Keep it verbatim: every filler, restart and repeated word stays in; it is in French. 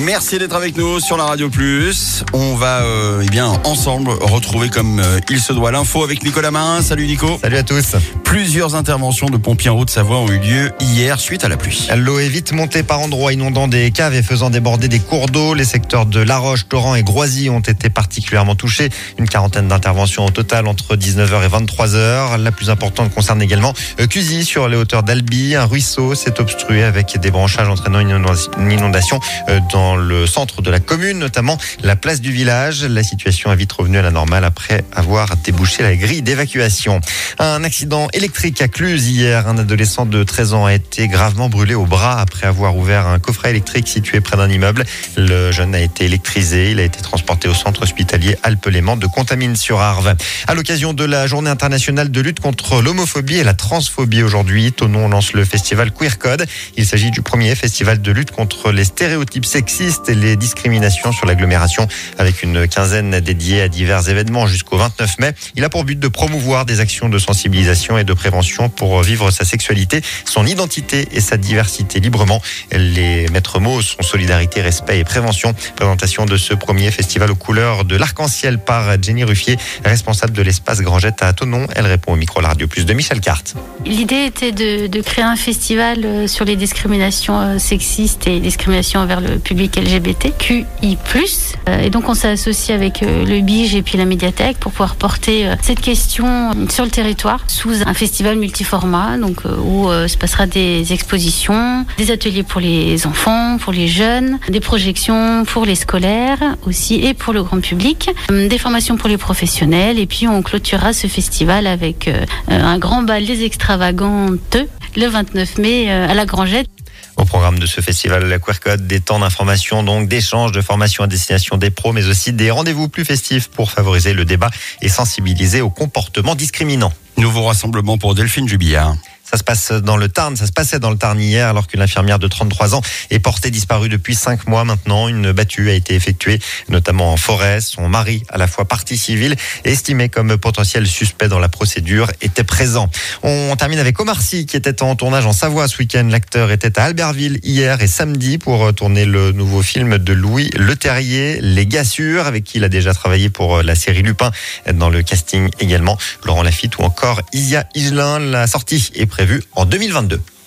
Merci d'être avec nous sur la Radio Plus. On va euh, eh bien ensemble retrouver comme euh, il se doit l'info avec Nicolas Marin. Salut Nico. Salut à tous. Plusieurs interventions de pompiers en Haute-Savoie ont eu lieu hier suite à la pluie. L'eau est vite montée par endroits, inondant des caves et faisant déborder des cours d'eau. Les secteurs de La Roche, Torrent et Groisy ont été particulièrement touchés. Une quarantaine d'interventions au total entre dix-neuf heures et vingt-trois heures. La plus importante concerne également Cusy sur les hauteurs d'Albi. Un ruisseau s'est obstrué avec des branchages entraînant une inondation dans le centre de la commune, notamment la place du village. La situation est vite revenue à la normale après avoir débouché la grille d'évacuation. Un accident électrique à Cluse hier. Un adolescent de treize ans a été gravement brûlé au bras après avoir ouvert un coffret électrique situé près d'un immeuble. Le jeune a été électrisé. Il a été transporté au centre hospitalier Alpes-Léman de Contamine-sur-Arve. À l'occasion de la journée internationale de lutte contre l'homophobie et la transphobie aujourd'hui, Thonon lance le festival Queer Code. Il s'agit du premier festival de lutte contre les stéréotypes sexistes et les discriminations sur l'agglomération, avec une quinzaine dédiée à divers événements jusqu'au vingt-neuf mai. Il a pour but de promouvoir des actions de sensibilisation et de prévention pour vivre sa sexualité, son identité et sa diversité librement. Les maîtres mots sont solidarité, respect et prévention. Présentation de ce premier festival aux couleurs de l'arc-en-ciel par Jenny Ruffier, responsable de l'espace Grangette à Thonon. Elle répond au micro La Radio Plus de Michel Carte. L'idée était de, de créer un festival sur les discriminations sexistes et discriminations envers le public L G B T Q I plus. Et donc on s'est associé avec le B I G et puis la médiathèque pour pouvoir porter cette question sur le territoire sous un festival multiformat, donc où se passera des expositions, des ateliers pour les enfants, pour les jeunes, des projections pour les scolaires aussi et pour le grand public, des formations pour les professionnels, et puis on clôturera ce festival avec un grand bal des extravagantes le vingt-neuf mai à la Grangette. Au programme de ce festival, la Queer Code, des temps d'information, donc d'échanges, de formation à destination des pros, mais aussi des rendez-vous plus festifs pour favoriser le débat et sensibiliser aux comportements discriminants. Nouveau rassemblement pour Delphine Jubillard. Ça se passe dans le Tarn, ça se passait dans le Tarn hier, alors qu'une infirmière de trente-trois ans est portée disparue depuis cinq mois maintenant. Une battue a été effectuée, notamment en forêt. Son mari, à la fois partie civile, estimé comme potentiel suspect dans la procédure, était présent. On termine avec Omar Sy, qui était en tournage en Savoie ce week-end. L'acteur était à Albertville hier et samedi pour tourner le nouveau film de Louis Leterrier, Les Gars Sûrs, avec qui il a déjà travaillé pour la série Lupin. Dans le casting également, Laurent Lafitte ou encore Isia Higelin. La sortie est prévue en deux mille vingt-deux.